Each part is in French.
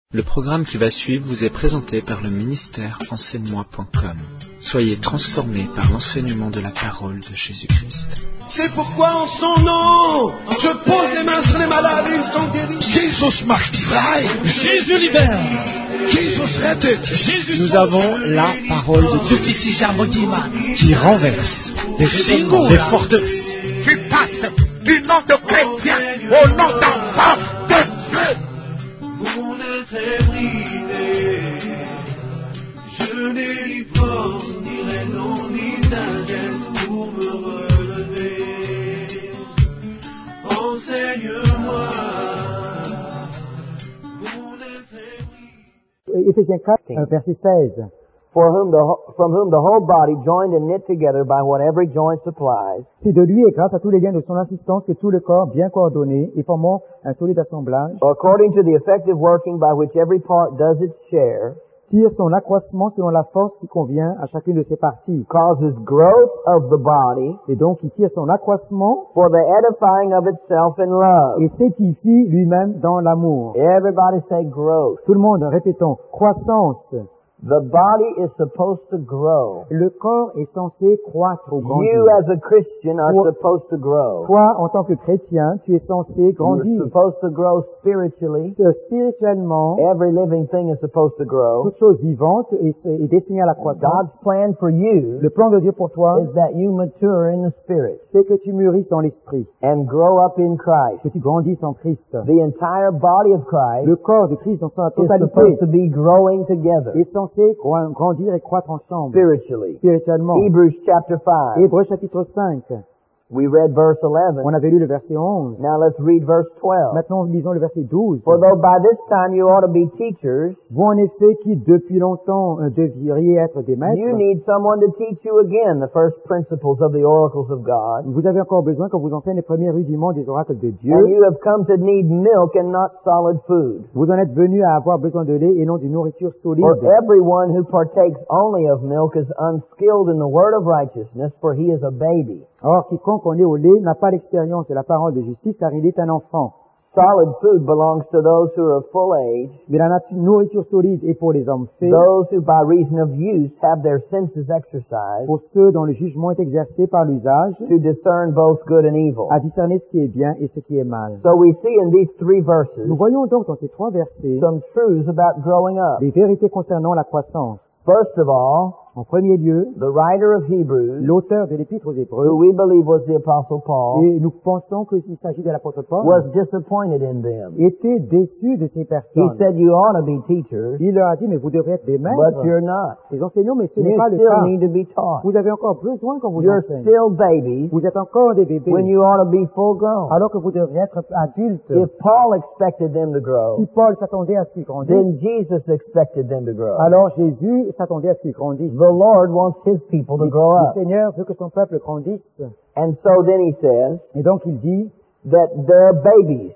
Le programme qui va suivre vous est présenté par le ministère enseigne-moi.com. Soyez transformés par l'enseignement de la parole de Jésus-Christ. C'est pourquoi en son nom, je pose les mains sur les malades et ils sont guéris. Jesus macht frei. Jésus libère. Jesus rettet. Nous avons la parole de Dieu qui renverse des forteresses. Qui passe du nom de chrétien au nom d'enfant de Dieu. Mon être est brisé, je n'ai ni force, ni raison, ni sagesse pour me relever. Enseigne-moi, mon être est brisé. Éphésiens 4, verset 16. From whom the whole body, joined and knit together by what every joint supplies, C'est de lui et grâce à tous les liens de son assistance que tout le corps, bien coordonné et formant un solide assemblage, according to the effective working by which every part does its share, tire son accroissement selon la force qui convient à chacune de ses parties. causes growth of the body Et donc, il tire son accroissement for the edifying of itself in love. et s'édifie lui-même dans l'amour. Everybody say growth. Tout le monde, répétons, croissance. The body is supposed to grow. Le corps est censé croître ou grandir. You as a Christian are Toi- supposed to grow. Toi, en tant que chrétien, tu es censé You're grandir. supposed to grow spiritually. Spirituellement, Every living thing is supposed to grow. toute chose vivante est destinée à la croissance. God's plan for you Le plan de Dieu pour toi, is that you mature in the Spirit c'est que tu mûrisses dans l'esprit, and grow up in Christ. que tu grandisses en Christ. The entire body of Christ Le corps de Christ dans sa is supposed totalité to be growing together est censé grandir et croître ensemble, spiritually. spirituellement. Hebrews chapter 5. Hébreux chapitre 5, We read verse 11. on avait lu le verset 11. Now let's read verse 12. Maintenant, lisons le verset 12. For though by this time you ought to be teachers, Vous en effet qui depuis longtemps devriez être des you maîtres, need someone to teach you again the first principles of the oracles of God. vous avez encore besoin qu'on vous enseigne les premiers rudiments des oracles de And Dieu. you have come to need milk and not solid food. Vous en êtes venus à avoir besoin de lait et non d'une nourriture solide. For everyone who partakes only of milk is unskilled in the word of righteousness, for he is a baby. Or, quiconque en est au lait n'a pas l'expérience de la parole de justice, car il est un enfant. Solid food belongs to those who are of full age, Mais la nourriture solide est pour les hommes faits, those who by reason of use have their senses exercised pour ceux dont le jugement est exercé par l'usage, to discern both good and evil. à discerner ce qui est bien et ce qui est mal. So we see in these three verses Nous voyons donc dans ces trois versets some truths about growing up. les vérités concernant la croissance. First of all, En premier lieu, the writer of Hebrews, l'auteur de l'Épître aux who Hébreux, we believe was the Apostle Paul, et nous pensons qu'il s'agit de l'apôtre Paul, was disappointed in them. était déçu de ces He personnes. said, you ought to be teachers, Il leur a dit, mais vous devrez être des but maîtres, you're not. des enseignants, mais ce n'est You pas le still cas. need to be taught. Vous avez encore besoin qu'on vous You're enseigne. still babies Vous êtes encore des bébés, when you ought to be full grown. alors que vous devriez être adultes. If Paul expected them to grow, Si Paul s'attendait à ce qu'ils then grandissent, Jesus expected them to grow. alors Jésus s'attendait à ce qu'ils grandissent. The Lord wants His people to grow Le up. Seigneur veut que son peuple grandisse. And so then He says Et donc il dit that they're babies.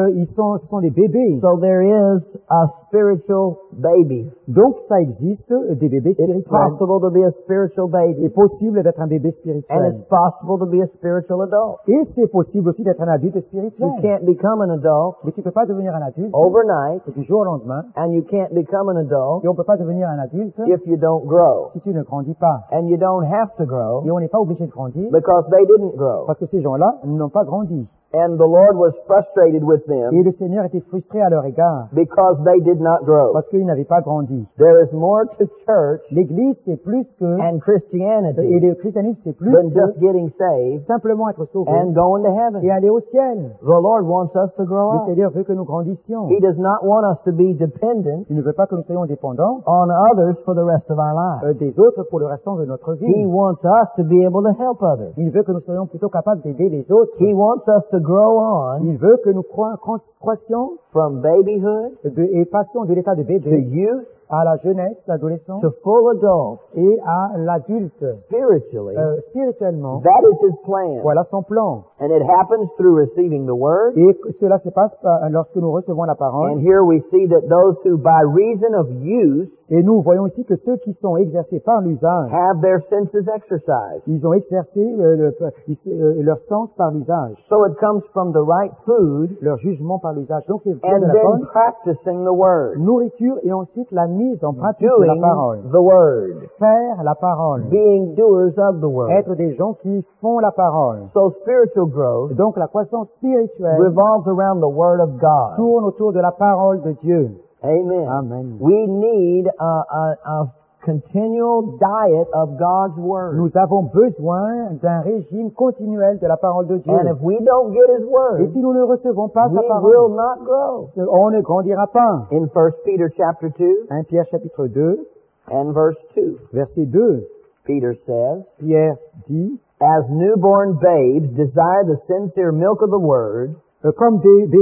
ce sont des bébés. So there is a spiritual baby. Donc ça existe, des bébés It's spirituels. possible to be a spiritual C'est baby, possible d'être un bébé and spirituel. it's possible to be a spiritual adult. Et c'est possible aussi d'être un adulte You spirituel. can't become an adult Mais tu peux pas devenir un adulte overnight, du jour au lendemain. and you can't become an adult Et on peut pas devenir un adulte if you don't grow. si tu ne grandis pas. And you don't have to grow Et on n'est pas obligé de grandir because they didn't grow. parce que ces gens-là n'ont pas grandi. And the Lord was frustrated with them Et le Seigneur était frustré à leur égard because they did not grow. parce qu'ils n'avaient pas grandi. There is more to church L'Église, c'est plus que, and et Christianity le christianisme, c'est plus than que just getting saved simplement être sauvé and going to et heaven. aller au ciel. The Lord wants us to grow Le up. Seigneur veut que nous grandissions. He does not want us to be dependent Il ne veut pas que nous soyons dépendants on others for the rest of our lives. des autres pour le restant de notre He vie. wants us to be able to help others. Il veut que nous soyons plutôt capables d'aider les autres. He wants us to grow on Il veut que nous croissions from babyhood et passions de l'état de to bébé youth à la jeunesse, l'adolescence to full adult et à l'adulte. spiritually. Spirituellement, That is His plan. voilà son plan. And it happens through receiving the Word. Et cela se passe lorsque nous recevons la And parole. here we see that those who by reason of use Et nous voyons ici que ceux qui sont exercés par l'usage, have their senses exercised. ils ont exercé leur sens par l'usage. So it comes comes from the right food leur jugement par l'usage. Donc c'est vient and de la then bonne practicing the Word. nourriture et ensuite la mise en pratique de la Doing parole. the Word. Faire la parole. Being doers of the Word. Être des gens qui font la parole. So spiritual growth Et donc la croissance spirituelle revolves around the Word of God. tourne autour de la parole de Dieu. Amen. Amen. We need a continual diet of God's Word. Nous avons besoin d'un régime continuel de la parole de Dieu. And if we don't get His Et Word, si nous ne recevons pas we sa will parole, not grow. on ne grandira pas. In 1 Peter chapter 2 1 Pierre chapitre 2, and verse 2, verset 2, Peter says, Pierre dit, as newborn babes desire the sincere milk of the Word, comme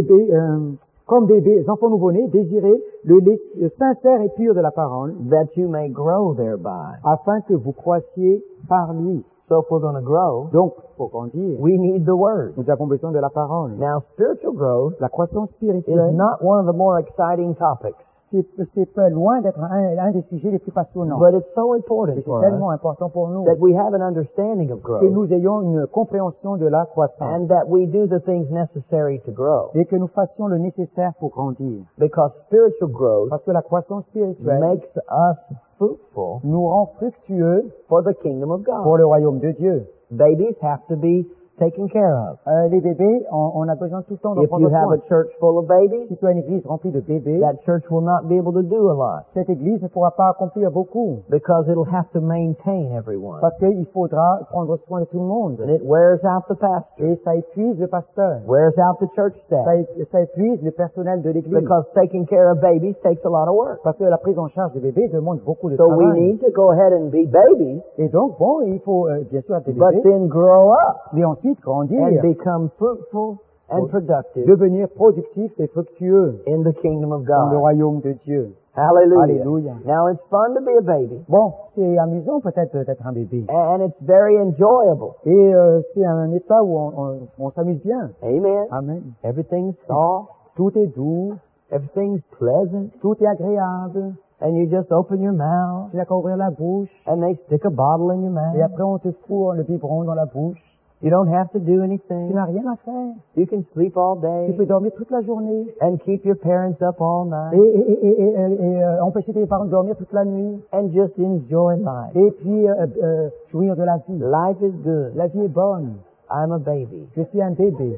des enfants nouveau-nés, désirez le lait sincère et pur de la parole, that you may grow thereby. afin que vous croissiez par lui. So if we're going to grow, Donc, pour grandir, we need the Word. nous avons besoin de la parole. Now, spiritual growth La croissance is spirituelle, not one of the more exciting topics, c'est pas loin d'être un des sujets les plus passionnants. but it's so important Mais c'est for tellement us important pour nous that we have an understanding of que growth nous ayons une compréhension de la croissance and that we do the things necessary to grow. et que nous fassions le nécessaire pour grandir. Because spiritual growth Parce que la croissance spirituelle makes us fruitful nous rend fructueux for the kingdom of pour God. le royaume de Dieu. Babies have to be taken care of. Les bébés, on a besoin tout le temps d'en If prendre you have soin. a church full of babies, Si tu as une église remplie de bébés, that church will not be able to do a lot cette église ne pourra pas accomplir beaucoup because it'll have to maintain everyone. parce qu'il faudra prendre soin de tout le monde. And it wears out the pastor, Et ça épuise le pasteur. wears out the church staff Ça épuise le personnel de l'église. because taking care of babies takes a lot of work. Parce que la prise en charge des bébés demande beaucoup de So we travail. need to go ahead and be babies, Et donc, bon, il faut bien sûr être des but bébés, then grow up mais ensuite grandir, and become fruitful and productive devenir productif et fructueux in the kingdom of dans le God. royaume de Dieu. Hallelujah. Hallelujah. Now it's fun to be a baby, Bon, c'est amusant peut-être d'être un bébé. and it's very enjoyable. Et c'est un état où on s'amuse bien. Amen. Amen. Everything's soft, Tout est doux, everything's pleasant, tout est agréable. and you just open your mouth, Tu n'as qu'à ouvrir la bouche, and they stick a bottle in your et mouth. après on te fout le biberon dans la bouche. You don't have to do Tu anything. n'as rien à faire. You can sleep all Tu day peux dormir toute la journée and keep your parents up all night et empêcher tes parents de dormir toute la nuit. and just enjoy life. Et puis jouir de la vie. Life is good. La vie est bonne. I'm a baby. Je suis un bébé.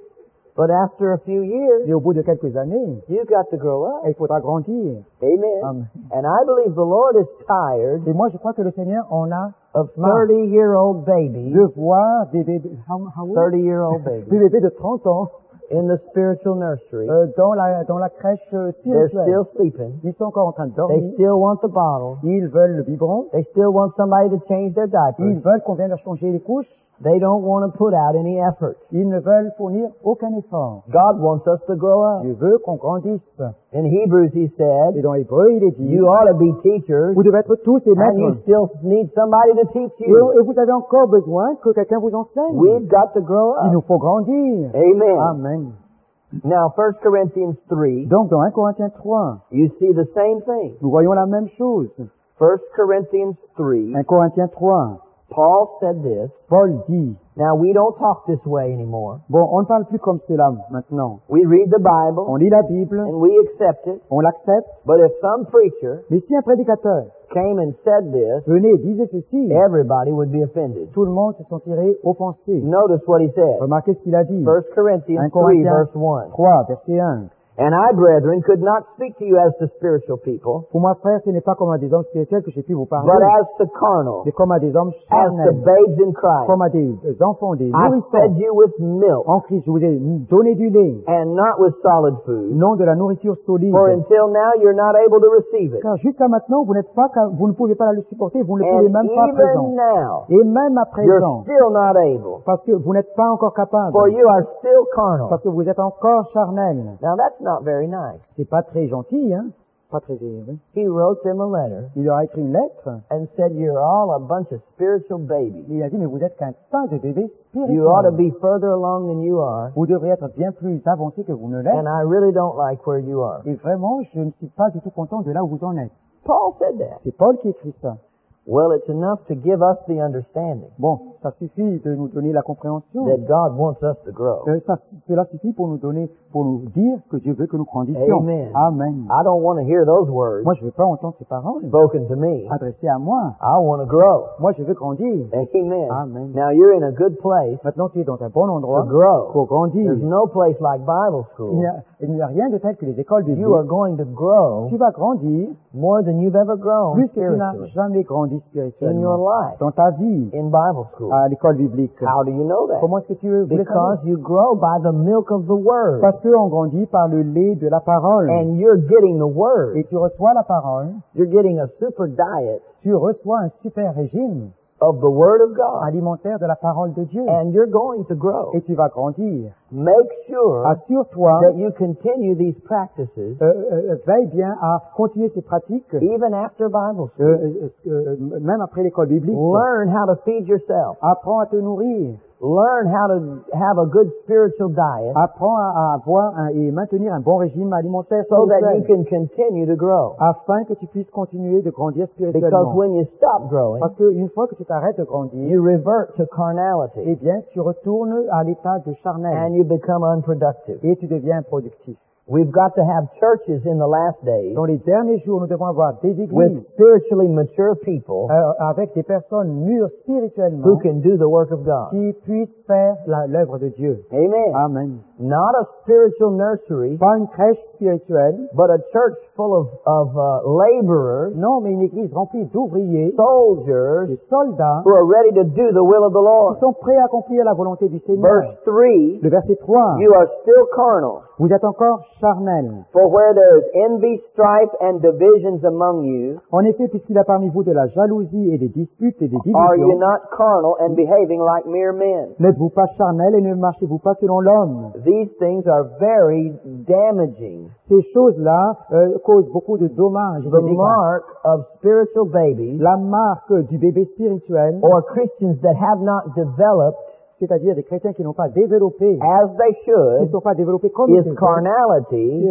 But after a few years, Et au bout de quelques années, you've got to grow up. il faudra grandir. Amen. Amen. And I believe the Lord is tired Et moi, je crois que le Seigneur en a of 30-year-old babies, de voir des bébés, how old? 30-year-old Des babies bébés de 30 ans in the spiritual nursery. dans la crèche They're spirituelle. still sleeping. Ils sont encore en train de They dormir. still want the bottle. Ils veulent le biberon. They still want somebody to change their Ils diapers. veulent qu'on vienne leur changer les couches. They don't want to put out any effort. Ils ne veulent fournir aucun effort. God wants us to grow up. Dieu veut qu'on grandisse. In Hebrews, he Et said, dans Hébreu, il est dit, you ought to be teachers, vous devez être tous des and you maîtres. still need somebody to teach you. Et vous avez encore besoin que quelqu'un vous enseigne. We've got to grow Il up. nous faut grandir. Amen. Amen. Now, 1 Corinthians 3, Donc, dans 1 Corinthiens 3, you see the same thing. nous voyons la même chose. 1 Corinthians 3, 1 Corinthiens 3, Paul said this. Paul dit, Now, we don't talk this way anymore. bon, on ne parle plus comme cela maintenant. We read the Bible, On lit la Bible, and we accept it. on l'accepte. But if some preacher Mais si un prédicateur came and said this, venait et disait ceci, everybody would be offended. tout le monde se sentirait offensé. Notice what he said. Remarquez ce qu'il a dit. 1 Corinthians 1 3, Corinthiens verse 1. 3, verset 1. And I, brethren, could not speak to you as to spiritual people, Pour moi, frère, ce n'est pas comme à des hommes spirituels que j'ai pu vous parler, but as to carnal, mais comme à des hommes as to charnels, babes in Christ. comme à des enfants, des I nourrissons. fed you with milk, En Christ, je vous ai donné du lait, and not with solid food. non de la nourriture solide. For until now you're not able to receive it. Car jusqu'à maintenant, vous ne pouvez pas la supporter, vous ne le pouvez And même pas à présent. even now, Et même à you're présent, still not able. parce que vous n'êtes pas encore capable, For you are still carnal. parce que vous êtes encore charnel. Now that's not very nice. C'est pas très gentil, hein? Pas très élevé. He wrote them a letter Il leur a écrit une lettre, and said, you're all a bunch of spiritual babies. et il a dit, mais vous êtes qu'un tas de bébés You ought to spirituels. be further along than you are, Vous devriez être bien plus avancés que vous ne l'êtes. and I really don't like where you are. Et vraiment, je ne suis pas du tout content de là où vous en êtes. Paul said that. C'est Paul qui écrit ça. Well, it's enough to give us the understanding Bon, ça suffit de nous donner la compréhension. that God wants us to grow. Cela suffit pour nous dire que Dieu veut que nous grandissions. Amen. Amen. I don't want to hear those words Moi, je veux pas entendre ces paroles spoken to me. adressées à moi. I want to grow. Moi, je veux grandir. Amen. Amen. Now you're in a good place Maintenant, tu es dans un bon to endroit grow. pour grandir. There's no place like Bible school. Il n'y a rien de tel que les écoles bibliques. You are going to grow Tu vas grandir more than you've ever grown plus que tu n'as spiritually jamais grandi in spirituellement your life dans ta vie in Bible school. à l'école biblique. How do you know that? Comment est-ce que tu veux le savoir? Because you grow by the milk of the Word. Parce qu'on grandit par le lait de la parole. And you're getting the Word. Et tu reçois la parole, You're getting a super diet tu reçois un super régime of the Word of God. alimentaire de la parole de Dieu. And you're going to grow. Et tu vas grandir. Make sure Assure-toi, that you continue these practices veille bien à continuer ces pratiques, even after Bible school. même après l'école biblique. Learn how to feed yourself. Apprends à te nourrir. Learn how to have a good spiritual diet Apprends à avoir et maintenir un bon régime alimentaire so that you spirituel, can continue to grow. afin que tu puisses continuer de grandir Because spirituellement. when you stop growing, Parce qu'une fois que tu t'arrêtes de grandir, you revert to carnality eh bien, tu retournes à l'état de and charnel you become unproductive. et tu deviens improductif. We've got to have churches in the last days Dans les derniers jours, nous devons avoir des with églises spiritually mature people avec des personnes mûres spirituellement who can do the work of God. qui puissent faire l'œuvre de Dieu. Amen. Amen. Not a spiritual nursery, Pas une crèche spirituelle, but a church full of laborers, non, mais une église remplie d'ouvriers, soldiers de soldats, who are ready to do the will of the qui Lord. sont prêts à accomplir la volonté du Seigneur. Verse 3, Le verset 3, you are still carnal. vous êtes encore charnel. For where there is envy, strife, and divisions among you, En effet, puisqu'il y a parmi vous de la jalousie et des disputes et des are you divisions, not carnal and behaving like mere men? n'êtes-vous pas charnel et ne marchez-vous pas selon l'homme? These things are very damaging. Ces choses-là causent beaucoup de dommages et The de dégâts. mark of spiritual babies La marque du bébé spirituel, or Christians that have not developed c'est-à-dire des chrétiens qui n'ont pas développé, as they qui ne should, sont pas développés comme il is faut, carnality,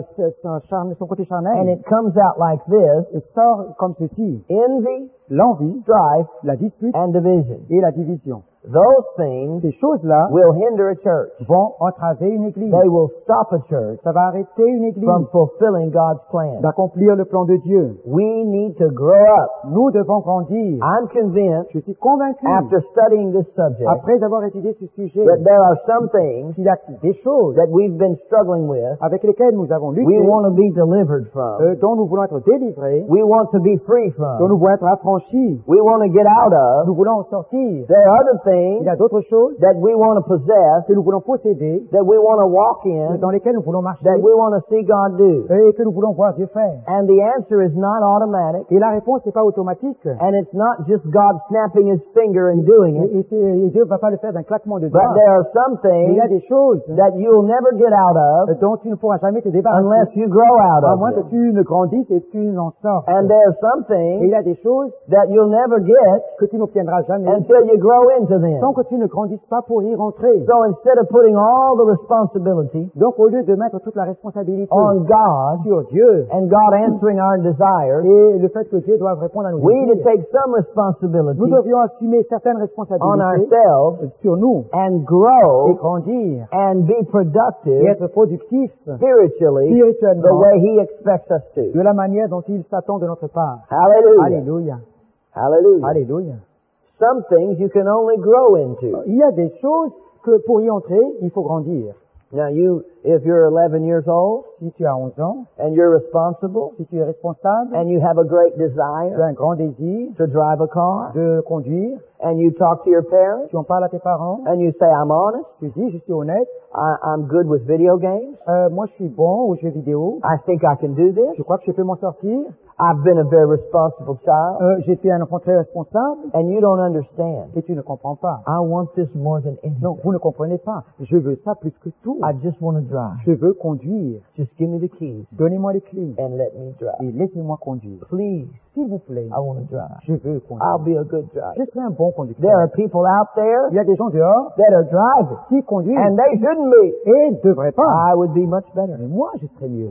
son côté and charnel, it comes out like this: et sort comme ceci: envy, l'envie, strife, la dispute and division. et la division. Those things Ces choses-là will hinder a church. vont entraver une église. They will stop a church Ça va arrêter une église from fulfilling God's plan. d'accomplir le plan de Dieu. We need to grow up. Nous devons grandir. I'm convinced, Je suis convaincu, after studying this subject, après avoir étudié ce sujet, that there are some things qu'il y a des choses that we've been struggling with, avec lesquelles nous avons lutté, we want to be delivered from, dont nous voulons être délivrés, we want to be free dont from, nous voulons être affranchis, we want to get out nous of. voulons en sortir. There are other Il things y a d'autres choses that we want to possess, que nous voulons posséder, that we want to walk in, dans lesquelles nous voulons marcher, that we want to see God do. et que nous voulons voir Dieu faire. And the answer is not automatic, Et la réponse n'est pas automatique. and it's not just God snapping his finger and doing it, Et Dieu ne va pas le faire d'un claquement de but doigts. there are some Mais il y a des things choses that you'll never get out of dont tu ne pourras jamais te unless débarrasser, you grow out à of moins que them. tu ne grandisses et tu n'en sortes. And there are some Et il things y a des choses that you'll never get que tu n'obtiendras jamais until you grow into them. tant que tu ne grandisses pas pour y rentrer. So instead of putting all the responsibility Donc, au lieu de mettre toute la responsabilité on God sur Dieu and God answering our desires, et le fait que Dieu doit répondre à nos we need to désirs, take some responsibility nous devrions assumer certaines on responsabilités ourselves sur nous and et grow grandir and be et productive être productifs spiritually the spirituellement way He expects us to. de la manière dont il s'attend de notre part. Hallelujah. Alléluia. Hallelujah. Alléluia. Some things you can only grow into. Il y a des choses que pour y entrer, il faut grandir. Now if you're 11 years old Si tu as 11 ans, and you're responsible si tu es responsable, and you have a great tu as desire un grand désir to drive a car de conduire, and you talk to your parents tu en parles à tes parents, and you say, I'm honest, tu dis, je suis honnête, I'm good with video games, moi je suis bon aux jeux vidéo, I think I can do this, je crois que je peux m'en sortir, I've been a very responsible child, j'étais un enfant très responsable, and you don't understand. et tu ne comprends pas. I want this more than Non, anything. vous ne comprenez pas. Je veux ça plus que tout. I just want to drive. Je veux conduire. Just give me the keys Donnez-moi les clés and let me drive. et laissez-moi conduire. Please, S'il vous plaît, I want to drive. je veux conduire. I'll be a good driver. Je serai un bon There conducteur. are people out there Il y a des gens dehors that are driving qui conduisent and they shouldn't be. et ne devraient pas. I would be much better. Mais moi, je serais mieux.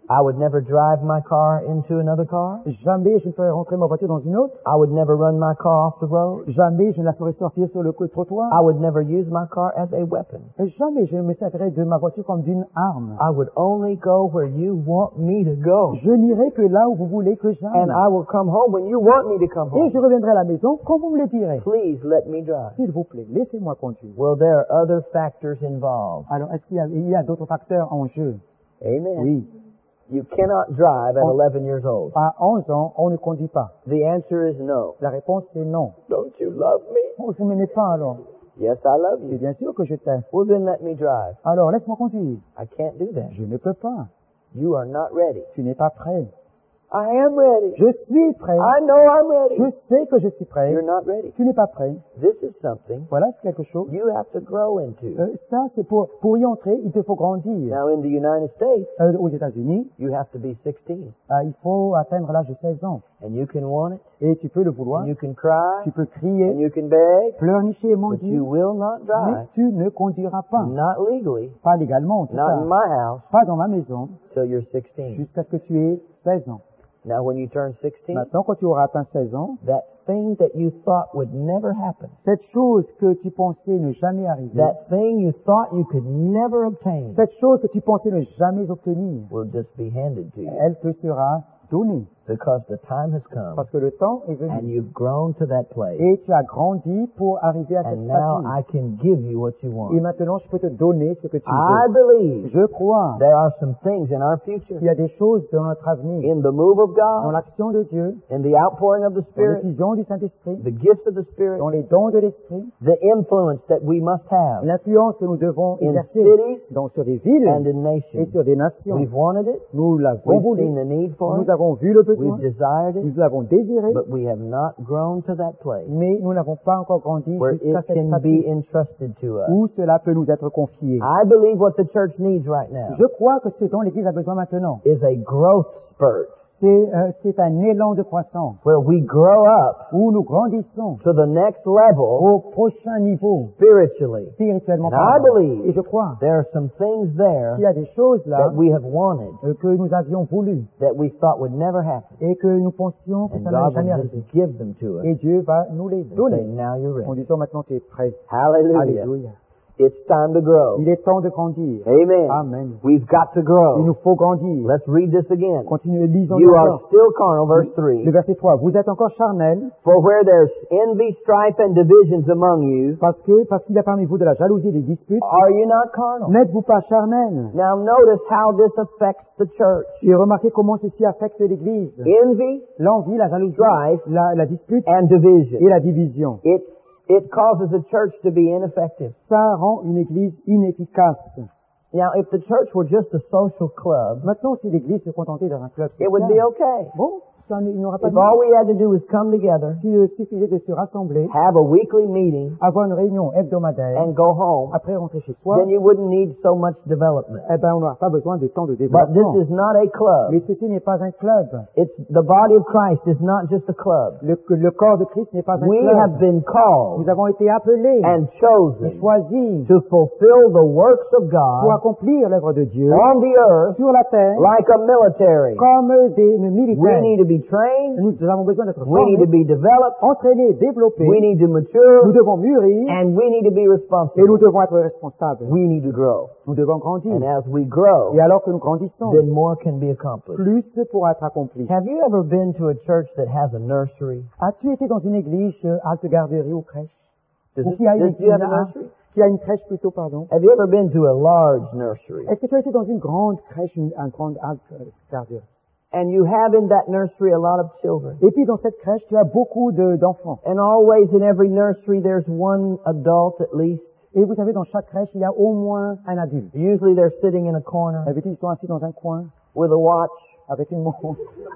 I would never drive my car into another car. Jamais je ne ferai rentrer ma voiture dans une autre. I would never run my car off the road. Jamais je ne la ferai sortir sur le trottoir. I would never use my car as a weapon. Jamais je ne me servirai de ma voiture comme d'une arme. I would only go where you want me to go. Je n'irai que là où vous voulez que j'aille. And I will come home when you want me to come home. Et je reviendrai à la maison quand vous me le direz. Please let me drive. S'il vous plaît, laissez-moi conduire. Well, there are other factors involved. Alors, est-ce qu'il y a d'autres facteurs en jeu? Amen. Oui. You cannot drive at 11 years old. À 11 ans, on ne conduit pas. The answer is no. La réponse est non. Don't you love me? Oh, vous ne m'aimez pas alors? Yes, I love Et you. bien sûr que je t'aime. Well, then let me drive. Alors, laisse-moi conduire. I can't do that. Je ne peux pas. You are not ready. Tu n'es pas prêt. I am ready. Je suis prêt. I know I'm ready. Je sais que je suis prêt. You're not ready. Tu n'es pas prêt. This is something Voilà, c'est quelque chose. you have to grow into. Ça, c'est pour y entrer, il te faut grandir. Now, in the United States, Aux États-Unis, you have to be 16. il faut atteindre l'âge de 16 ans. And you can want it. Et tu peux le vouloir. And you can cry. Tu peux And crier, you can beg. pleurnicher et But you mendier. will not Mais drive. tu ne conduiras pas. Not legally. Pas légalement, en tout Not cas. in my house. Pas dans ma maison. Till you're 16. Jusqu'à ce que tu aies 16 ans. Now, when you turn 16, Maintenant, quand tu auras atteint 16 ans, that thing that you thought would never happen, cette chose que tu pensais ne jamais arriver, that thing you thought you could never obtain, cette chose que tu pensais ne jamais obtenir, will just be handed to you. elle te sera donnée. Because the time has come. Parce que le temps est And venu. you've grown to that place. Et tu as grandi pour arriver à cette And now I statue. can give you what you want. Et maintenant, je peux te donner ce que tu I veux. believe Je crois there are some things in our future, qu'il y a des choses dans notre avenir, in the move of dans God, l'action de Dieu, in the outpouring of the dans Spirit, l'effusion du Saint-Esprit, the gifts of the Spirit, dans les dons de l'Esprit, the influence that we must have l'influence que nous devons in exercer cities sur des villes and in et nations. sur des nations. We've wanted it. Nous l'avons We've voulu, seen the need for nous it. avons vu le besoin, We've desired it. nous l'avons désiré, But we have not grown to that place mais nous n'avons pas encore grandi where jusqu'à it cette can be statue entrusted to us. où cela peut nous être confié. I believe what the church needs right now Je crois que ce dont l'Église a besoin maintenant, is a growth spurt c'est un élan de croissance where we grow up où nous grandissons to the next level au prochain niveau spiritually. spirituellement And I parlant. believe Et je crois there are some things there qu'il y a des choses là that we have wanted que nous avions voulu that we thought would never happen. et que nous pensions que And ça n'allait God jamais will arriver. just give them to us. Et Dieu va nous les And say, donner now you're en ready. disant maintenant tu es prêt. Hallelujah. Alléluia. It's time to grow. Il est temps de grandir. Amen. Amen. We've got to Il grow. nous faut grandir. Let's read this again. Continuez, lisons You are encore. still carnal, verse 3. Le verset 3. Vous êtes encore charnels For where there's envy, strife, and divisions among you, parce qu'il y a parmi vous de la jalousie et des disputes. are you not carnal? N'êtes-vous pas charnels? Now notice how this affects the church. Et remarquez comment ceci affecte l'Église. Envy L'envie, la jalousie, Strife. la dispute and division. et la division. It causes a church to be ineffective. Ça rend une Église inefficace. Now, if the church were just a social club, Maintenant, si l'Église se contentait d'un club it would be social, okay. bon, il n'y aura pas If de all we had to do was come together, S'il suffisait de se rassembler, have a weekly meeting, avoir une réunion hebdomadaire, and go home, après rentrer chez soi, then you wouldn't need so much development. eh ben, on n'aura pas besoin de temps de But this développement. is not a club. Mais ceci n'est pas un club. It's the body of Christ is not just a club. Le corps de Christ n'est pas un We club. have been called Nous avons été appelés and et chosen choisis to fulfill the works of pour God accomplir l'œuvre de Dieu on the earth sur la terre like a military. comme des We militaires. need to be trained. Nous avons besoin d'être We need to formés, be developed. entraînés, développés. We need to Nous mature. devons mûrir And we need to be et nous responsible. devons être responsables. We need to grow. Nous devons grandir. And as we grow, Et alors que nous grandissons, then more can be accomplished. plus pourra être accompli. Have you ever been to a church that has a nursery? As-tu été dans une église, halte garderie ou crèche? Does Ou this- qui a does you have a nursery? qui a une crèche plutôt, pardon. Have you ever been to a large nursery? Est-ce que tu as été dans une grande crèche, une grande halte garderie? And you have in that nursery a lot of children. Et puis dans cette crèche, tu as beaucoup d'enfants. And always in every nursery there's one adult at least. Et vous savez, dans chaque crèche, il y a au moins un adulte. Usually they're sitting in a corner D'habitude, ils sont assis dans un coin with a watch avec une montre.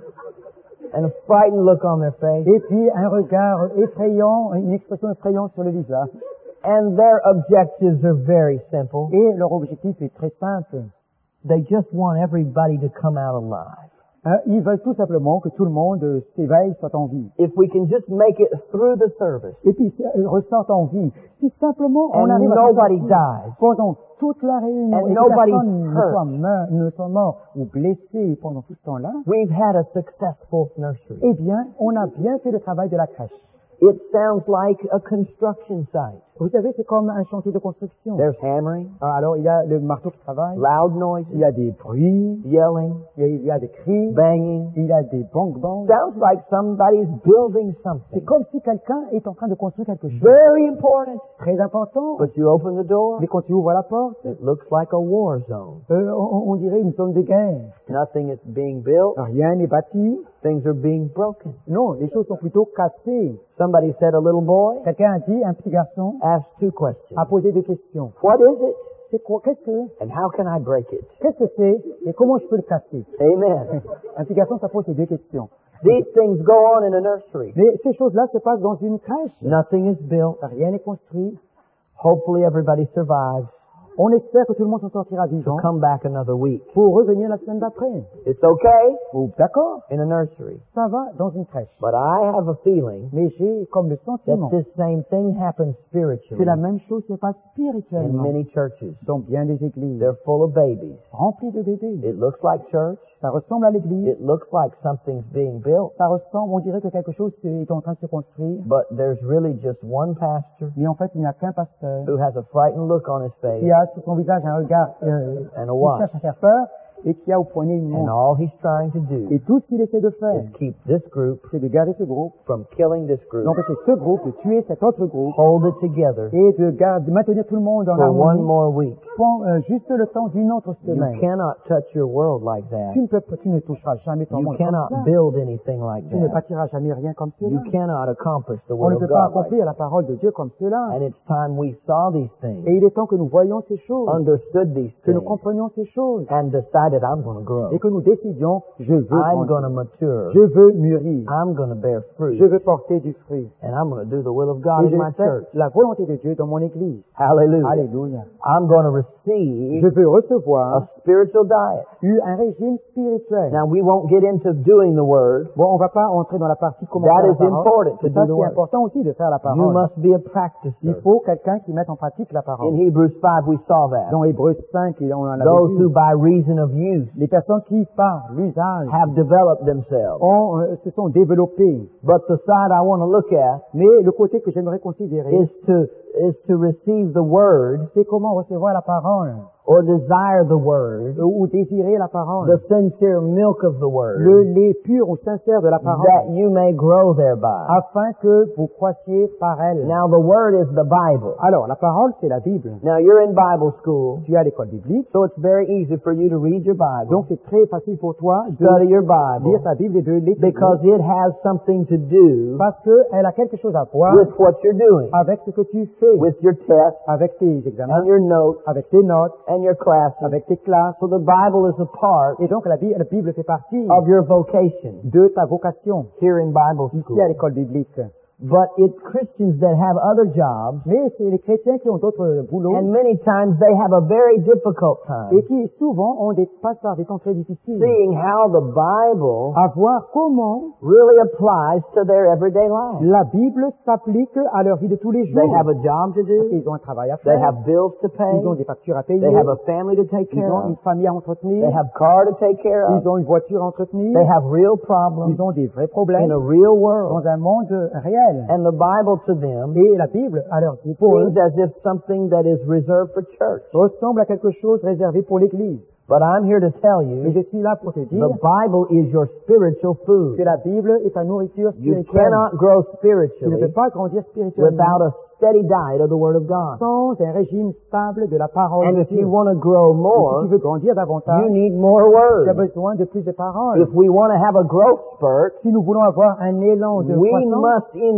and a frightened look on their face. Et puis un regard effrayant, une expression effrayante sur le visage. And their objectives are very simple. Et leur objectif est très simple. They just want everybody to come out alive. Ils veulent tout simplement que tout le monde s'éveille, soit en vie. If we can just make it through the service, Et puis ressortent en vie. Si simplement on and arrive à s'en nobody sortir dies, pendant toute la réunion and et que nobody's personne ne soit mort ou blessé pendant tout ce temps-là, we've had a successful nursery. eh bien, on a bien fait le travail de la crèche. It sounds like a construction site. Vous savez, c'est comme un chantier de construction. There's hammering, Alors, il y a le marteau qui travaille, loud noises, il y a des bruits, yelling, il y a des cris, banging. il y a des bang-bang. Sounds like somebody's building C'est something. comme si quelqu'un est en train de construire quelque chose. Very important. Très important. But you open the door, Mais quand tu ouvres la porte, it looks like a war zone. on dirait une zone de guerre. Nothing is being built. Rien n'est bâti. Things are being broken. Non, les choses sont plutôt cassées. Somebody said a little boy Quelqu'un a dit, un petit garçon asked 2 questions. a posé 2 questions. What is it? C'est quoi? Qu'est-ce que And how can I break it? c'est et comment je peux le casser? Amen. Un petit garçon, ça pose ces 2 questions. These things go on in a nursery. Mais ces choses-là se passent dans une crèche. Nothing is built. Rien n'est construit. Hopefully everybody survives. On espère que tout le monde s'en sortira vivant Come back another week. pour revenir la semaine d'après. It's okay Oh, d'accord, in a nursery. ça va dans une crèche. But I have a feeling Mais j'ai comme le that sentiment this same thing happens que spiritually la même chose se passe in spirituellement many churches. dans bien des églises. They're full of babies. Remplies de bébés. It looks like church. Ça ressemble à It l'église. looks like something's being built. Ça ressemble, on dirait que quelque chose est en train de se construire. But there's really just one pastor Mais en fait, il n'y a qu'un pasteur who has a frightened look on his face qui a sur son visage un regard and a qui watch. cherche à faire peur et qui a au poignet une And montre. all he's trying to do Et tout ce qu'il essaie de faire, is keep this group c'est de garder ce groupe, from killing this group, d'empêcher ce groupe de tuer cet autre groupe hold it together et de maintenir tout le monde en for one harmonie more week. pendant juste le temps d'une autre You semaine. cannot touch your world like that. Tu ne toucheras jamais ton You monde comme cannot ça. build anything like Tu ne that. bâtiras jamais rien comme cela. You cannot accomplish the On will ne of peut pas God like accomplir la parole de Dieu comme cela. that. And it's time we saw these Et things, il est temps que nous voyions ces choses, understood these que nous things, comprenions ces choses and decided I'm going to grow. et que nous décidions, je veux I'm grandir, going to mature. je veux mûrir, I'm going to bear fruit. je veux porter du fruit. And I'm going to do the will of God Et in je my vais faire church. la volonté de Dieu dans mon église. Hallelujah. Alléluia. I'm going to receive Je veux a recevoir spiritual diet. un régime spirituel. Now, we won't get into doing the word. Bon, on va pas entrer dans la partie comment That faire is la parole. important to Ça, do the c'est word. important aussi de faire la You parole. must be a Il practicer. faut quelqu'un qui mette en pratique la In parole. Hebrews 5, we saw that. Dans Hébreux 5, on en avait Those who, vu. by reason of use, Les personnes qui, par l'usage, have developed themselves. se sont développées. But the side I want to look at Mais le côté que j'aimerais considérer, is to receive the word c'est comment recevoir la parole, or desire the word, ou désirer la parole. the sincere milk of the word, Le lait pur ou sincère de la parole, that you may grow thereby. afin que vous croissiez par elle. Now, the word is the Bible. Alors, la parole, c'est la Bible. Now, you're in Bible school, Tu es à l'école biblique, so it's very easy for you to read your Bible, donc c'est très facile pour toi study de your lire Bible, ta Bible et de l'étudier, because it has something to do parce qu'elle a quelque chose à voir with what you're doing, avec ce que tu fais, with your tests, avec tes examens, and your notes, avec tes notes, and your classes. avec tes classes. So the Bible is a part Et donc la Bible fait partie of your vocation de ta vocation here in Bible ici school. à l'école biblique. But it's Christians that have other jobs, Mais c'est les chrétiens qui ont d'autres boulots and many times they have a very difficult et time qui souvent passent par des temps très difficiles seeing how the Bible à voir comment really applies to their everyday life. la Bible s'applique à leur vie de tous les jours. They have a job to Parce do, qu'ils ont un travail à they faire, have bills to pay, ils ont des factures à payer, they have a family to take ils care ont une of, famille à entretenir, they have car to take care ils of, ont une voiture à entretenir, they have real problems ils ont des vrais in problèmes a real world. dans un monde réel. And the Bible to them Et la Bible, alors, pour eux, seems as if something that is reserved for church. ressemble à quelque chose réservé pour l'Église. But I'm here to tell Et you, je suis là pour te dire the Bible is your spiritual food. que la Bible est ta nourriture You spirituelle. cannot grow Tu ne spiritually peux pas grandir spirituellement without a steady diet of the Word of God. sans un régime stable de la parole And de if Dieu. you want to grow Et si more, tu veux grandir you davantage, need more tu as Word. besoin de plus de paroles. If we want to have a growth spurt, Si nous voulons avoir un élan de we croissance, must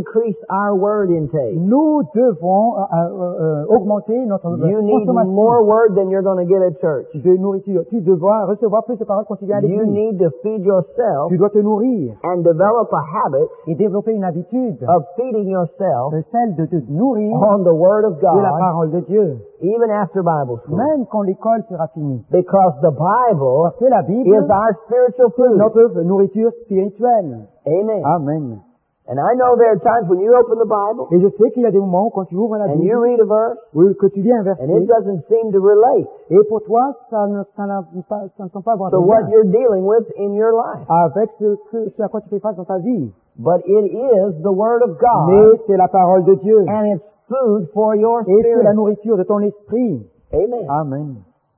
increase our word intake. Nous devons augmenter notre You need consommation more word than you're going to get at church. de nourriture. Tu dois recevoir plus de paroles quand tu viens à You l'église. need to feed yourself Tu dois te nourrir and develop a habit et développer une habitude, of feeding yourself celle de te nourrir on the Word of de la God, parole de Dieu, even after Bible school. même quand l'école sera finie. Because the Bible Parce que la Bible, is our spiritual c'est food. notre nourriture spirituelle. Amen. Amen. And I know there are times when you open the Bible Et je sais qu'il y a des moments où quand tu ouvres la and you Bible, read a verse oui, que tu lis un and verset, it doesn't seem to relate et pour toi, ça ne semble pas avoir de to what lien you're dealing with in your life. avec ce à quoi tu fais face dans ta vie. But it is the Word of God Mais c'est la parole de Dieu. and it's food for your Et c'est la spirit. nourriture de ton esprit. Amen. Amen.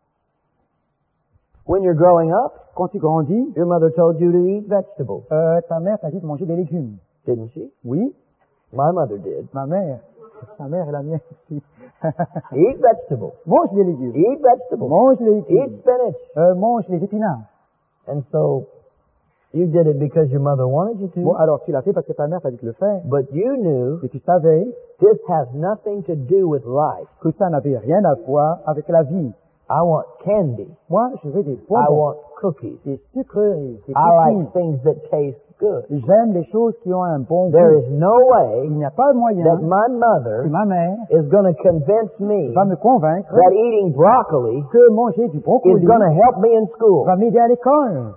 When you're growing up, Quand tu grandis, your mother told you to eat vegetables, ta mère t'a dit de manger des légumes. didn't she? Oui, My mother did. ma mère. Sa mère et la mienne aussi. Eat vegetables. Mange les légumes. Eat vegetables. Mange les Eat légumes. spinach. Mange les épinards. And so you did it because your mother wanted you to. Bon, alors tu l'as fait parce que ta mère t'a dit de le faire. But you knew Et tu savais this has nothing to do with life. que ça n'avait rien à voir avec la vie. I want candy. Moi, je veux des I bonbons, want cookies. des sucreries, des I like cookies. things that taste good. J'aime les choses qui ont un bon There goût. is no Il way n'y a pas moyen that my que mother ma mère is going to convince me va me convaincre that eating broccoli que manger du is brocoli going to help me in school. va m'aider à l'école.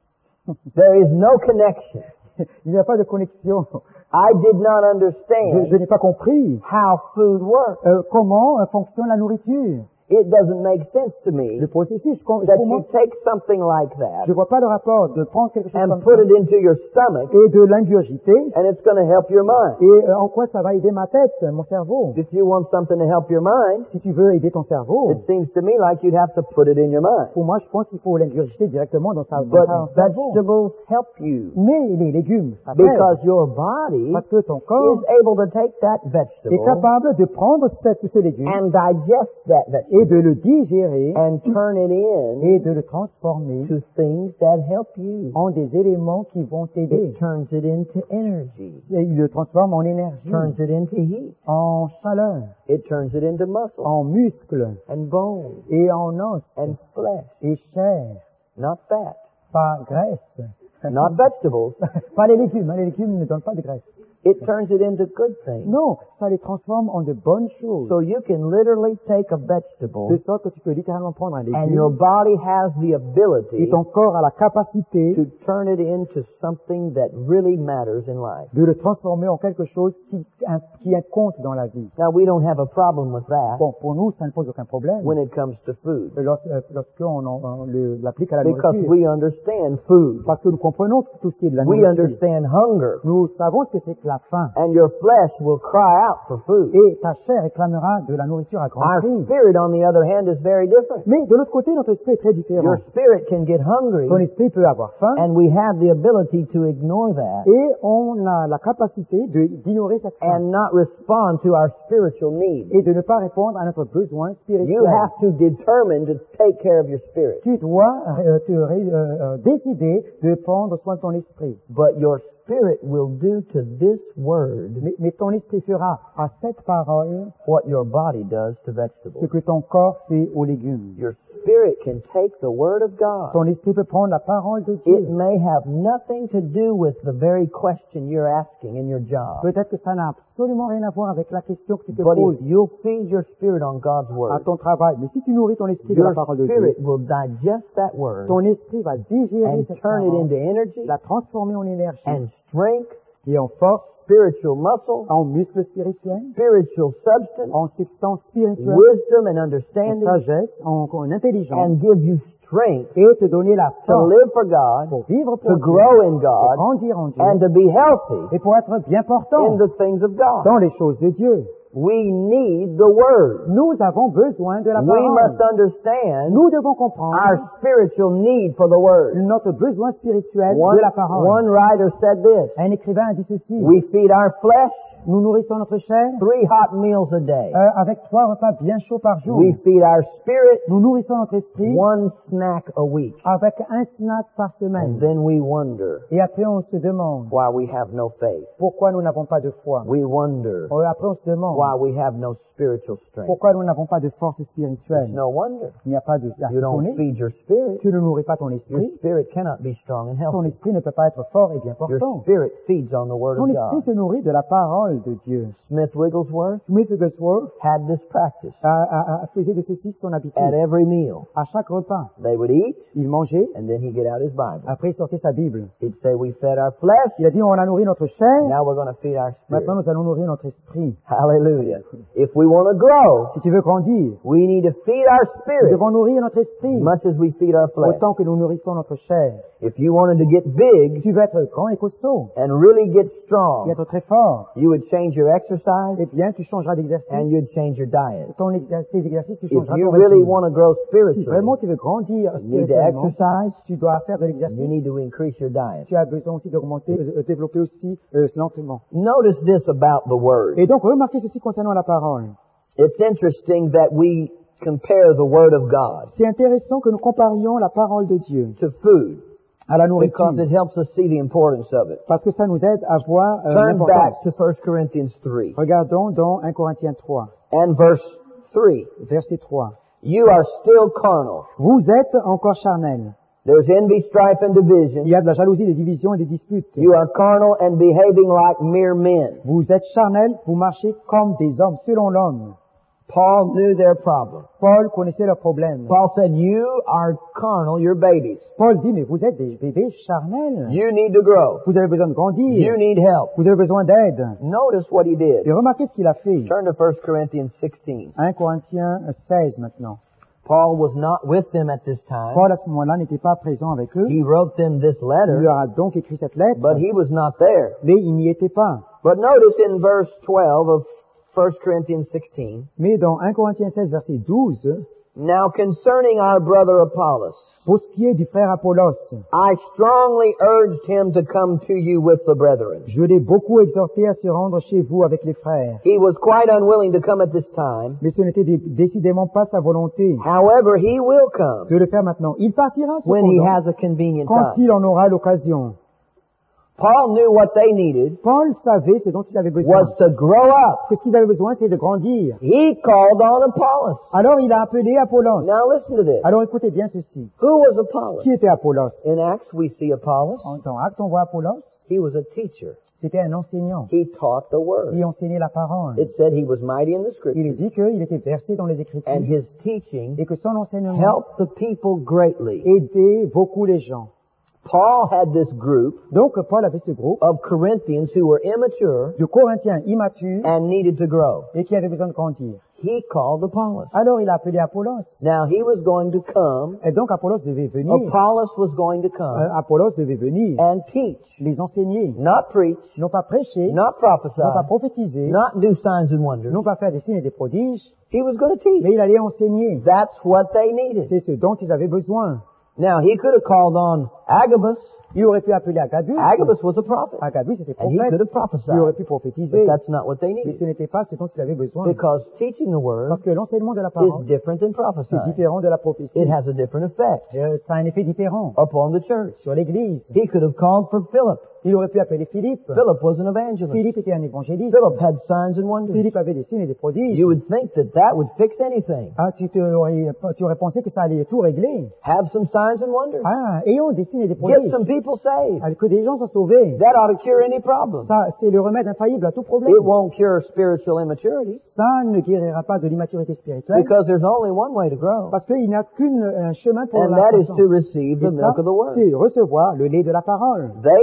There is no connection. Il n'y a pas de connexion. I did not Je understand n'ai pas compris how food works. comment fonctionne la nourriture. It doesn't make sense to me Le processus, that pour you moi, take something like that je vois pas le rapport de prendre quelque chose and comme put ça it into your stomach et de l'ingurgiter and it's going to help your mind. et en quoi ça va aider ma tête, mon cerveau. If you want something to help your mind, Si tu veux aider ton cerveau, it seems to me like you'd have to put it in your mind. pour moi, je pense qu'il faut l'ingurgiter directement dans But son cerveau. vegetables help you Mais les légumes, ça t'aide. because your body Parce que ton corps is able to take that est vegetable capable de prendre ce légume and digest that et vegetable de le digérer and turn it in et de le transformer to things that help you. en des éléments qui vont t'aider. It turns it into energy, Il le transforme en énergie, turns it into heat, en chaleur, it turns it into muscle en muscle and bone et en os and flesh, et chair, not fat, pas graisse. not vegetables. Pas les légumes, hein, les légumes ne donnent pas de graisse. It turns it into good things. Non, ça les transforme en de bonnes choses. So you can literally take a De vegetable sorte que tu peux littéralement prendre un and your légume body has the et ability ton corps a la capacité to turn it into something that really matters in life. de le transformer en quelque chose qui compte dans la vie. Now we don't have a problem with that Bon, pour nous, ça ne pose aucun problème when it comes to food lorsqu'on l'applique à la because nourriture. we understand food. Parce que nous comprenons tout ce qui est de la We nourriture. understand hunger Nous savons ce que c'est que la faim. and your flesh will cry out for food. Et ta chair réclamera de la nourriture à grand Our prix. spirit, on the other hand, is very different. Mais de l'autre côté, notre esprit est très différent. Your spirit can get hungry Ton esprit peut avoir faim and we have the ability to ignore that et on a la capacité d'ignorer cette faim and not respond to our spiritual needs. et de ne pas répondre à notre besoin spirituel. You have to determine to take care of your spirit. Tu dois décider de prendre soin de ton esprit. But your spirit will do to this word Mais ton esprit fera à cette parole what your body does to ce vegetables. que ton corps fait aux légumes. Your spirit can take the word of God. Ton esprit peut prendre la parole de It Dieu. may have nothing to do with the very question you're asking in your job. Peut-être que ça n'a absolument rien à voir avec la question que tu te But poses if you'll feed your spirit on God's à word, ton travail. Mais si tu nourris ton esprit de la your parole de Dieu, spirit will digest that word ton esprit va digérer and cette turn it parole, into energy la transformer en énergie and strength, et en force, spiritual muscle, en muscle spirituel, spiritual substance, en substance spirituelle, wisdom and en understanding, sagesse, en intelligence, and give you strength et te donner la to force live for God, pour vivre to pour Dieu, grow in pour God, grandir en Dieu and to be healthy et pour être bien portant in the things of God. dans les choses de Dieu. We need the Word. Nous avons besoin de la We must parole. understand Nous devons comprendre our spiritual need for the Word. notre besoin spirituel One de la parole. writer said this, Un écrivain a dit ceci. we feed our flesh Nous nourrissons notre chair 3 hot meals a day. avec 3 repas bien chauds par jour. We feed our spirit Nous nourrissons notre esprit 1 snack a week. avec un snack par And semaine. then we wonder Et après on se demande why we have no faith. pourquoi nous n'avons pas de foi. We wonder Après on se demande why we have no spiritual strength. pourquoi nous n'avons pas de force It's spirituelle. no wonder. Il n'y a pas de à You don't s'étonner. feed your spirit. Tu ne nourris pas ton Your esprit. spirit cannot be strong and Ton healthy. esprit ne peut pas être fort et bien Your portant. spirit feeds on the Word Ton of esprit God. se nourrit de la parole de Dieu. Smith Wigglesworth Smith Wigglesworth had this practice. faisait de ceci son habitude. At every meal, À chaque repas, they would eat, il mangeait, and then he'd get out his Bible. après il sortait sa Bible. He'd say, we fed our flesh, Il a dit, on a nourri notre chair, now we're going to feed our maintenant spirit. nous allons nourrir notre esprit. Hallelujah. If we want to grow, Si tu veux grandir, we need to feed our nous spirit devons nourrir notre esprit as much as we feed our flesh. autant que nous nourrissons notre chair. If you wanted to get big Tu veux être grand et costaud and really get et strong, être très fort, you would change your exercise eh bien tu changeras and d'exercice. you'd change your diet. Tes exercices, tu If changeras you ton really régime. want to grow Si vraiment spiritually, tu veux grandir you need to spirituellement, exercise, tu dois faire de you l'exercice. need to increase your diet. Tu as besoin aussi d'augmenter, développer aussi lentement. Notice this about the Word. Et donc, remarquez ceci concernant la parole. It's interesting that we compare the Word of God C'est intéressant que nous comparions la parole de Dieu to food à la because nourriture, it helps us see the importance of it. parce que ça nous aide à voir Turn back l'importance. to 1 Corinthians 3 Regardons dans 1 Corinthiens 3, and verse 3. verset 3. You are still carnal. Vous êtes encore charnels. There's envy, strife, and Il division. y a de la jalousie, des divisions et des disputes. You are carnal and behaving like mere men. Vous êtes charnels, vous marchez comme des hommes, selon l'homme. Paul knew their problem. Paul connaissait leurs problèmes. Paul said, you are carnal, you're babies. Paul dit, mais vous êtes des bébés charnels. You need to grow. Vous avez besoin de grandir. You need help. Vous avez besoin d'aide. Notice what he did. Et remarquez ce qu'il a fait. Turn to 1 Corinthians 16. 1 Corinthiens 16 maintenant. Paul was not with them at this time. Paul à ce moment-là n'était pas présent avec eux. He wrote them this Il letter, leur a donc écrit cette lettre, but he was not there. mais il n'y était pas. But notice in verse 12 of 1 Corinthians 16, Mais dans 1 Corinthiens 16, verset 12, now concerning our brother Apollos, pour ce qui est du frère Apollos, I strongly urged him to come to you with the brethren. je l'ai beaucoup exhorté à se rendre chez vous avec les frères. He was quite unwilling to come at this time. Mais ce n'était décidément pas sa volonté However, he will come de le faire maintenant. Il partira when he cependant has a convenient quand time. il en aura l'occasion. Paul knew what they needed Paul savait ce dont ils avaient besoin. was to grow up. Que ce qu'ils avaient besoin, c'est de grandir. He called on Apollos. Alors il a appelé Apollos. Now listen to this. Alors écoutez bien ceci. Who was Apollos? Qui était Apollos? In Acts, we see Apollos. Dans Actes, on voit Apollos. He was a teacher. C'était un enseignant. He taught the word. Il enseignait la parole. It said he was mighty in the Il scriptures, dit qu'il était versé dans les Écritures and his teaching et que son enseignement helped the people greatly. aidait beaucoup les gens. Paul had this group Donc Paul avait ce groupe of Corinthians who were immature de Corinthiens immatures and needed to grow. et qui avaient besoin de grandir. He called Apollos. Alors il a appelé Apollos. Now he was going to come. Et donc Apollos devait venir. Apollos was going to come Apollos devait venir and teach, les enseigner. not preach, Non pas prêcher, not prophesy, non pas prophétiser, not do signs and wonders. non pas faire des signes et des prodiges, He was going to teach. mais il allait enseigner. That's what they needed. C'est ce dont ils avaient besoin. Now he could have called on Agabus. Il aurait pu appeler Agabus. Agabus was a prophet, Agabus était and he prophète. could have prophesied. Il aurait pu prophétiser. But that's not what they Mais needed. ce n'était pas ce dont ils avaient besoin. Because teaching the word Parce que l'enseignement de la is parole, different than c'est prophesying. différent de la prophétie. It has a different effect Ça a un effet différent upon the church. sur l'Église. He could have called for Philip. Il aurait pu appeler Philippe. Philip was an evangelist. Philippe était un évangéliste. Philip had signs and wonders. Philippe avait des signes et des prodiges. You would think that that would fix anything. Ah, tu aurais pensé que ça allait tout régler. Have some signs and wonders. Ah, ayons des signes et des Get prodiges. some people saved. Ah, que des gens soient sauvés. That ought to cure any problem. Ça, c'est le remède infaillible à tout problème. It won't cure spiritual immaturity Ça ne guérira pas de l'immaturité spirituelle. because there's only one way to grow, Parce qu'il n'y a qu'un chemin pour and la that is croissance. to receive Et the ça, milk of the word. c'est recevoir le lait de la parole. They needed to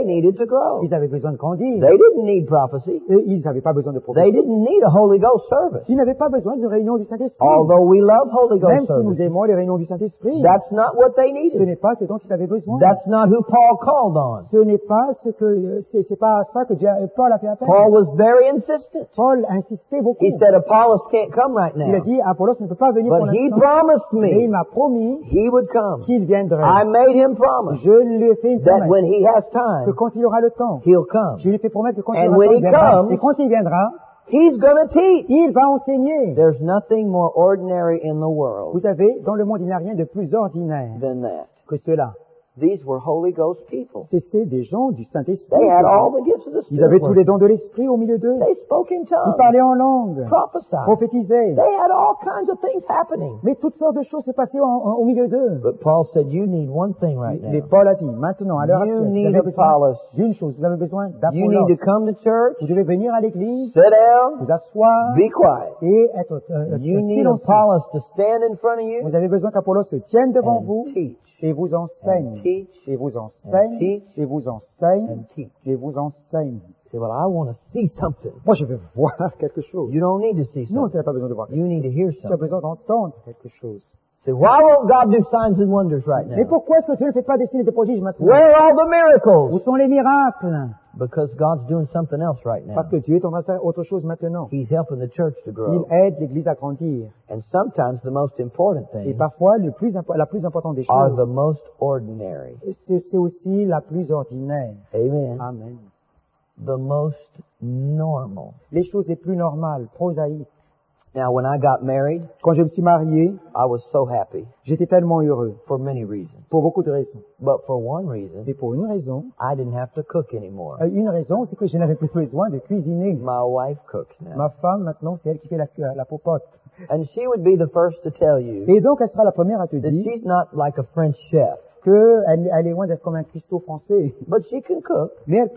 grow. Ils avaient besoin de grandir. They didn't need prophecy. Et ils n'avaient pas besoin de They prophétie. didn't need a Holy Ghost service. Ils n'avaient pas besoin d'une réunion du Saint-Esprit. Although we love Holy Même Ghost si nous service, aimons les réunions du Saint-Esprit, that's not what they ce needed. n'est pas ce dont ils avaient besoin. That's not who Paul called on. Ce n'est pas ce que, c'est pas ça que Paul a fait appel. Paul was very insistent. Paul insistait beaucoup. He said, Apollos can't come right Il a now. dit, Apollos ne peut pas venir pour But he l'instant. promised Et il me m'a promis he would come. qu'il viendrait. I made him promise Je lui ai fait une that promesse when he has que time, quand il aura le temps, he'll come. je lui ai fait promettre que quand il And aura when le temps, he il viendra. comes, Et quand il viendra, He's going to teach. il va enseigner. There's nothing more ordinary in the world Vous savez, dans le monde, il n'y a rien de plus ordinaire than that. que cela. These were Holy Ghost people. C'était des gens du Saint-Esprit. They had all the gifts of the Ils avaient tous les Spirit. dons de l'Esprit au milieu d'eux. They spoke in Ils tongues, parlaient en langue, prophesied. prophétisaient. They had all kinds of things happening. Mais toutes sortes de choses se passaient au milieu d'eux. But Paul said, you need one thing right Mais now. Paul a dit, maintenant, à l'heure You actuelle, vous need avez besoin Apollos. d'une chose. Vous avez besoin You d'Apollos. need to come to church, Vous devez venir à l'église, sit down, vous asseoir be quiet. et être You need silencieux. Apollos to stand in front of you Vous avez besoin qu'Apollos se tienne devant and vous teach. et vous enseigne. And teach. Et vous And enseigne. teach. Et vous enseigne. And teach. Et vous enseigne. Say, well, I want to see something. Moi, je veux voir quelque chose. You don't need to see Non, something. tu n'as pas besoin de voir. You need to hear Tu as something. besoin d'entendre quelque chose. Say, why won't God do signs and wonders right Mais now? pourquoi est-ce que tu ne fais pas des signes et des prodiges maintenant? Where are the Où miracles? sont les miracles? Because God's doing something else right now. Parce que Dieu est en train de faire autre chose maintenant. He's helping the church to Il grow. aide l'Église à grandir. And sometimes the most important Et thing parfois, la plus importante des are the choses, most ordinary. c'est aussi la plus ordinaire. Amen. Amen. The most normal. Les choses les plus normales, prosaïques. Now, when I got married, Quand je me suis marié, I was so happy j'étais tellement heureux. for many reasons. Pour beaucoup de raisons. But for one reason, Et pour une raison, I didn't have to cook anymore. une raison, c'est que je n'avais plus besoin de cuisiner. My wife cooks now. Ma femme, maintenant, c'est elle qui fait la popote. And she would be the first to tell you Et donc, elle sera la première à te that dire she's not like a French chef, qu'elle est loin d'être comme un cuistot français. but she can cook, Mais elle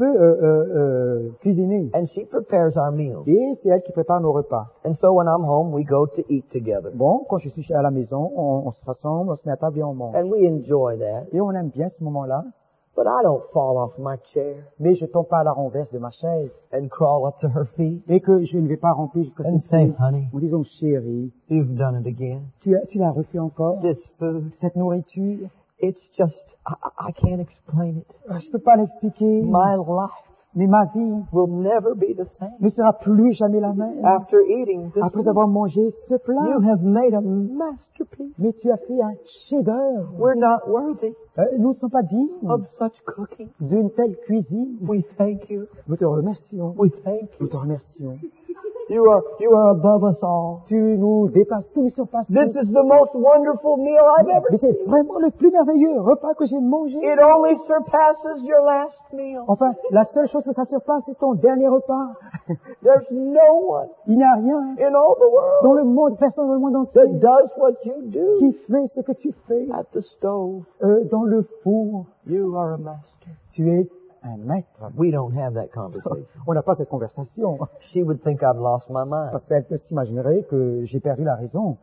peut cuisiner. and she prepares our meals. Et c'est elle qui prépare nos repas. And so when I'm home, we go to eat together. Bon, quand je suis à la maison, on se rassemble, on se met à table et on mange. And we enjoy that. Et on aime bien ce moment-là. But I don't fall off my chair Mais je tombe pas à la renverse de ma chaise. and crawl up to her feet. Et que je ne vais pas remplir jusqu'à And ses say, pieds. honey, En disant, chérie, you've done it again. tu l'as refait encore? This food, Cette nourriture, it's just, I can't explain it. je peux pas l'expliquer. My life Mais ma vie will never be the same. ne sera plus jamais la même. After eating this Après food, avoir mangé ce you plat. have made a masterpiece. Mais tu as fait un chef-d'œuvre. We're not worthy Nous ne sommes pas dignes of such cooking. d'une telle cuisine. We thank you. Nous te remercions. We thank Nous you. te remercions. You are above us all. Tu nous dépasses, tu nous surpasses. This is the most wonderful meal I've ever Mais c'est seen. vraiment le plus merveilleux repas que j'ai mangé. It only surpasses your last meal. Enfin, la seule chose que ça surpasse, c'est ton dernier repas. There's no one Il n'y a rien in all the world dans le monde, personne dans le monde that entier does what you do qui fait ce que tu fais at the stove. dans le four. You are a master. Tu es un maître. We don't have that conversation. On n'a pas cette conversation She would think I've lost my mind. parce qu'elle s'imaginerait que j'ai perdu la raison.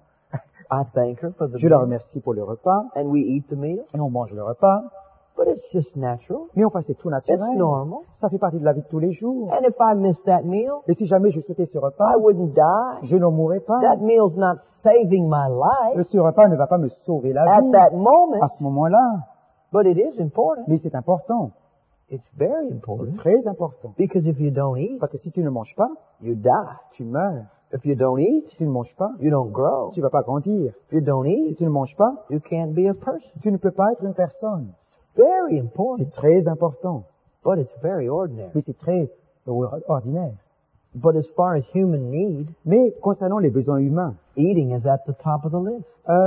I thank her for the Je la meal, remercie pour le repas and we eat the meal, et on mange le repas. but it's just natural. Mais enfin, c'est tout It's naturel. normal. Ça fait partie de la vie de tous les jours. And if I missed that meal, Et si jamais je souhaitais ce repas, I wouldn't die. je n'en mourrais pas. That meal's not saving my life Ce repas ne va pas me sauver la at vie that moment, à ce moment-là. but it is important. Mais c'est important. It's very C'est important. très important. Because if you don't eat, Parce que si tu ne manges pas, you die. tu meurs. If you don't eat, Si tu ne manges pas, you don't grow. tu ne vas pas grandir. If you don't Si eat, tu ne manges pas, you can't be a person. tu ne peux pas être une personne. Very important, C'est très important. but it's very ordinary. Mais c'est très ordinaire. But as far as human need, Mais concernant les besoins humains, eating is at the top of the list.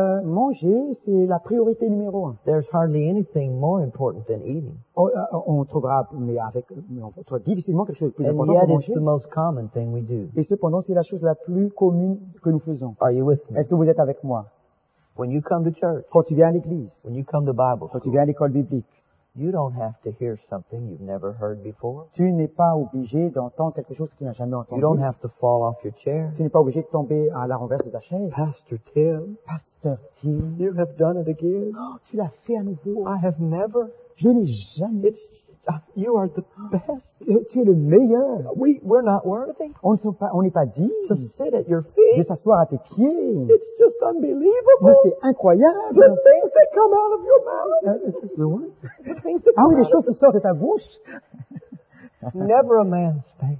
manger, c'est la priorité numéro 1. There's hardly anything more important than eating. On trouvera, mais on trouvera difficilement quelque chose de plus And important yet pour it's manger. the most common thing we do. Et cependant, c'est la chose la plus commune que nous faisons. Are you with me? Est-ce que vous êtes avec moi? When you come to church, Quand tu viens à l'église, when you come to Bible quand tu school, viens à l'école biblique, you don't have to hear something you've never heard before. tu n'es pas obligé d'entendre quelque chose que tu n'as jamais You don't entendu. have to fall off your chair. Tu n'es pas obligé de tomber à la renverse de ta chaise. Pastor Tim, Pasteur Tim, you have done it again. tu l'as fait à nouveau. I have never. Je n'ai jamais. You are the best. Tu es le meilleur. We're not worthy On n'est pas digne to sit at your de feet. s'asseoir à tes pieds. It's just Mais unbelievable. c'est incroyable. The things that come out of your mouth. Le what? The things that Ah oui, come les out choses qui sortent de ta bouche. Never a man spake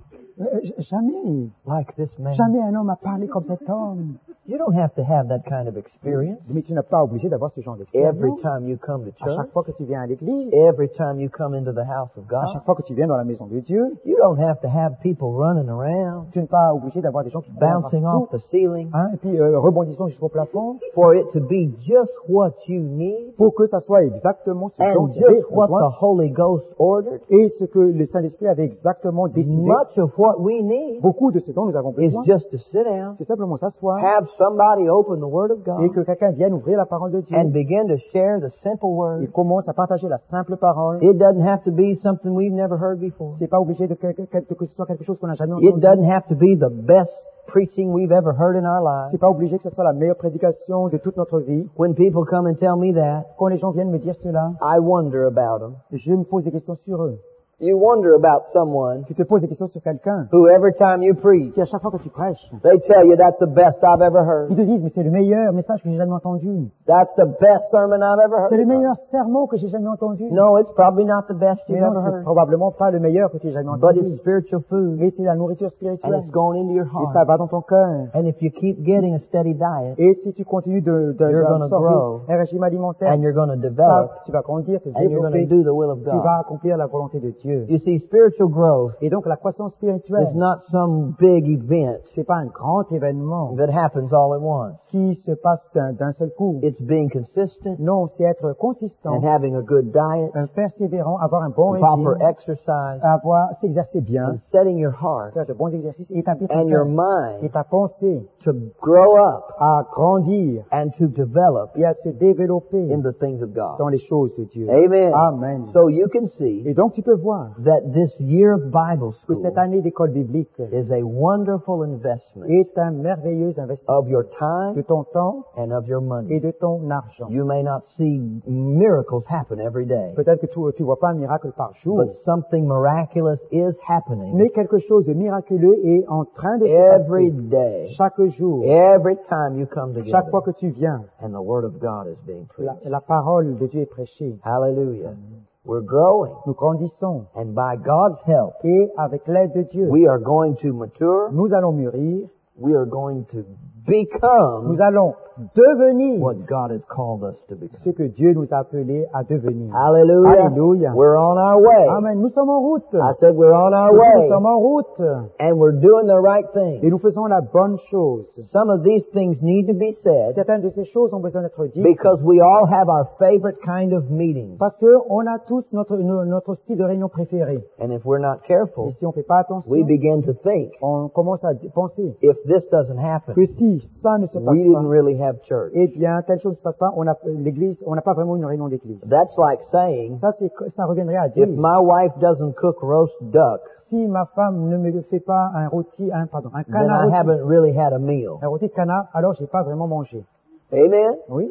Jamais. like this man. Jamais un homme a parlé comme cet homme. You don't have to have that kind of experience Mais tu n'es pas obligé d'avoir ce genre every d'expérience. time you come to À chaque church, fois que tu viens à l'église, every time you come into the house of à chaque God. fois que tu viens dans la maison de Dieu, You don't have to have people running around, tu n'es pas obligé d'avoir des gens qui courent bouncing off partout, the ceiling, hein, et puis rebondissant jusqu'au plafond, for it to be just what you need pour que ça soit exactement ce dont and tu avais just what the besoin Holy Ghost ordered. et ce que le Saint-Esprit avait exactement décidé. Much of what we need Beaucoup de ce dont nous avons is besoin, just to sit down, c'est simplement s'asseoir have somebody open the Word of et God, que quelqu'un vienne ouvrir la parole de Dieu and begin to share the simple et Word. commence à partager la simple parole. It doesn't have to be something we've never heard before. C'est pas obligé que ce soit quelque chose qu'on n'a jamais It entendu. doesn't have to be the best preaching we've ever heard in our lives. C'est pas obligé que ce soit la meilleure prédication de toute notre vie. When people come and tell me that, Quand les gens viennent me dire cela, I wonder about them. je me pose des questions sur eux. You wonder about someone Tu te poses des questions sur quelqu'un who every time you preach, qui, à chaque fois que tu prêches, they tell you that's the best I've ever ils heard. te disent, mais c'est le meilleur message que j'ai jamais entendu. That's the best sermon I've ever C'est le heard. meilleur sermon que j'ai jamais entendu. No, it's probably not the best Mais you've non, ever c'est heard. probablement pas le meilleur que tu aies jamais But entendu. it's spiritual food, Mais c'est la nourriture and spirituelle. it's going into your Et ça heart. va dans ton cœur. And if you keep getting a steady diet, Et si tu continues You're gonna d'absorber grow. un régime alimentaire, and you're going to develop, tu vas grandir, te and you're going to développer, do the will of tu vas God. accomplir la volonté de Dieu. You see, spiritual growth Et donc la croissance is spirituelle, not some big event c'est pas un grand événement that happens all at once. qui se passe d'un seul coup. It's being consistent Non, c'est être consistant, and having a good diet, un persévérant, avoir un bon proper régime, exercise, s'exercer bien, and setting your heart faire de bons exercices, et établir ton and your cœur et mind ta pensée to grow up à grandir and to develop et à se développer in the things of God. dans les choses de Dieu. Amen. Amen. So you can see Et donc tu peux voir that this year of Bible que school cette année d'école biblique is a wonderful investment est un merveilleux investissement of your de time ton temps and of your et money. de ton argent. You may not see miracles happen every day, Peut-être que tu vois pas un miracle par jour, but something miraculous is happening mais quelque chose de miraculeux est en train de se every passer day, chaque jour, every time you come chaque fois together, que tu viens. and the Word of God is being preached. La parole de Dieu est prêchée. Hallelujah. We're growing, Nous grandissons and by God's help, et avec l'aide de Dieu, we are going to mature. nous allons mûrir, We are going to become nous allons devenir what God has called us to become. ce que Dieu nous a appelés à devenir. Hallelujah. Alléluia. We're on our way. Amen. Nous sommes en route. I said we're on our Nous way, sommes en route and we're doing the right et thing. nous faisons la bonne chose. Some of these things need to be said Certaines de ces choses ont besoin d'être dites because we all have our favorite kind of meeting. parce que on a tous notre style de réunion préféré. And if we're not Et careful, si on fait pas attention, we begin to think, on commence à penser if this doesn't happen, que si ça ne se passe we didn't pas, really have church. eh bien, telle chose ne se passe pas, on n'a pas vraiment une réunion d'église. That's like saying, Ça reviendrait à dire, if my wife doesn't cook roast duck, si ma femme ne me fait pas un then canard I rôti, haven't really had a meal. un rôti de canard, alors j'ai pas vraiment mangé. Amen? Oui.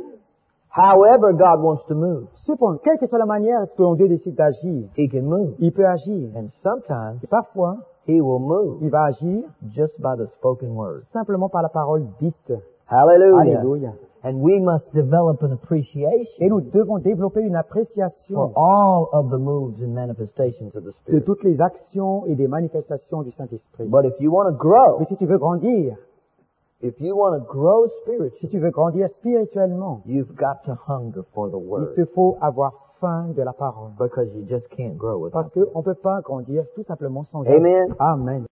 However God wants to move, Cependant, quelle que soit la manière dont Dieu décide d'agir, He can move. il peut agir. And sometimes Et parfois, He will move il va agir just by the spoken word. simplement par la parole dite. Hallelujah. Alléluia. And we must develop an Et appreciation nous devons développer une for appréciation all of the moves and manifestations of the de Spirit. toutes les actions et des manifestations du Saint-Esprit. But if you want to grow, Mais si tu veux grandir, if you want to grow si spiritually, tu veux grandir spirituellement, you've got to hunger for the il Word te faut avoir faim de la parole. because you just can't grow without Parce qu'on ne peut pas grandir tout simplement sans Amen. elle. Amen.